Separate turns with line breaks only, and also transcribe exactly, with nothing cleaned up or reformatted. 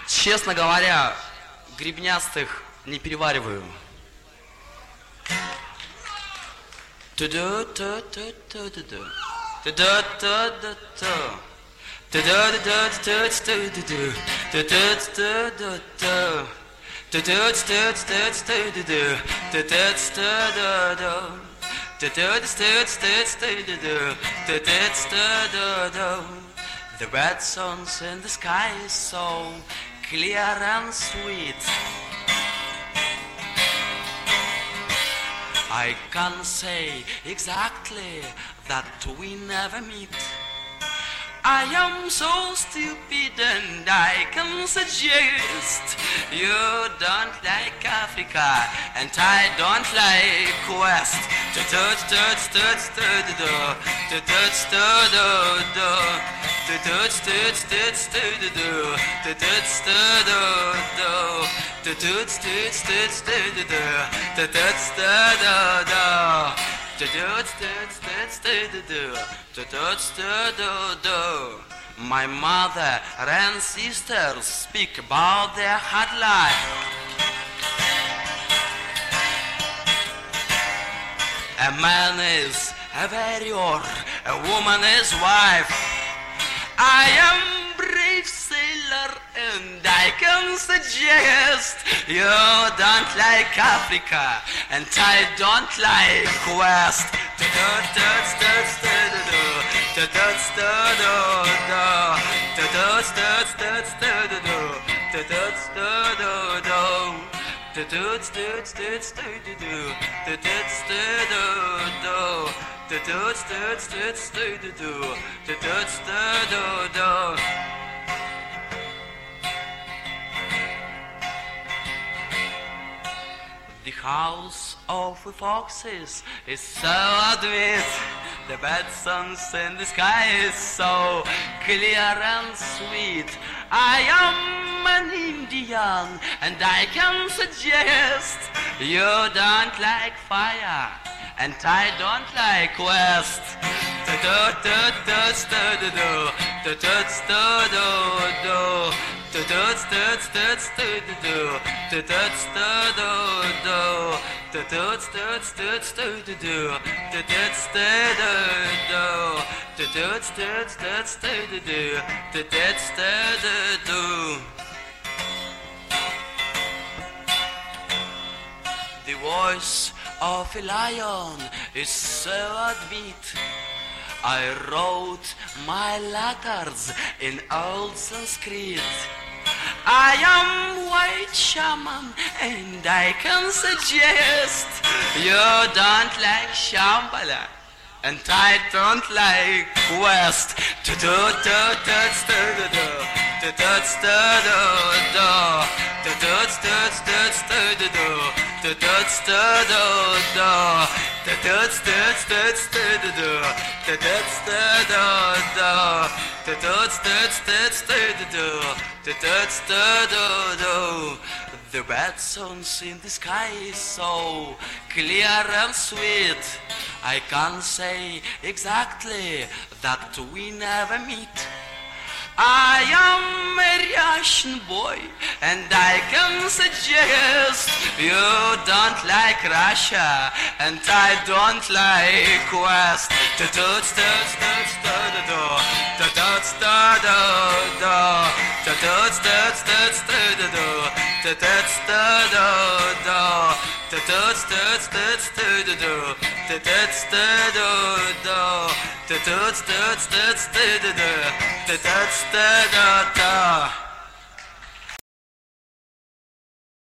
Честно говоря, гребнястых не перевариваю. The red suns in the sky is so clear and sweet. I can say exactly that we never meet. I am so stupid and I can suggest you don't like Africa and I don't like West. To touch, touch, touch, touch, to touch, to touch, touch, touch, touch, to touch, to touch, touch, touch, to touch, to touch, to touch, my mother and sisters speak about their hard life. A man is a warrior, a woman is wife. I am brave sailor and I can suggest you don't like Africa and I don't like West. The house of the foxes is so admit. The bad suns in the sky is so clear and sweet. I am an Indian and I can suggest you don't like fire and I don't like West. The voice of a lion is so admit. I wrote my letters in old Sanskrit. I am white shaman and I can suggest you don't like Shambhala and I don't like West. The red suns in the sky is so clear and sweet. I can say exactly that we never meet. I am a Russian boy and I can suggest you don't like Russia and I don't like West. To touch, touch, touch, touch, to touch, touch, to touch, touch, touch, to touch, to touch, touch, touch, to touch, to touch, touch, touch, to touch, da da da.